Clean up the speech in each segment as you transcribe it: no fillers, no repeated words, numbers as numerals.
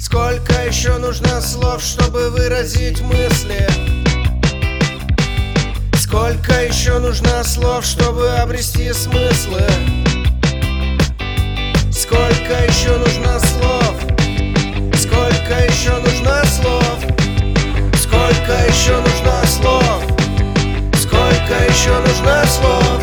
Сколько еще нужно слов, чтобы выразить мысли? Сколько еще нужно слов, чтобы обрести смыслы? Сколько еще нужно слов? Сколько еще нужно слов? Сколько еще нужно слов? Сколько еще нужно слов?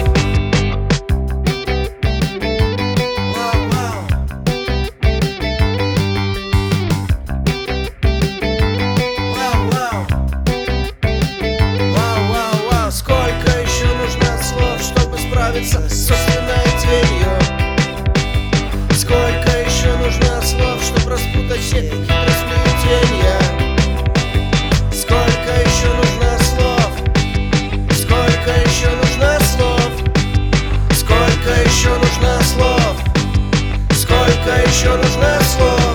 С собственной тенью. Сколько еще нужно слов, чтобы распутать все хитросплетения? Сколько еще нужно слов? Сколько еще нужно слов? Сколько еще нужно слов? Сколько еще нужно слов?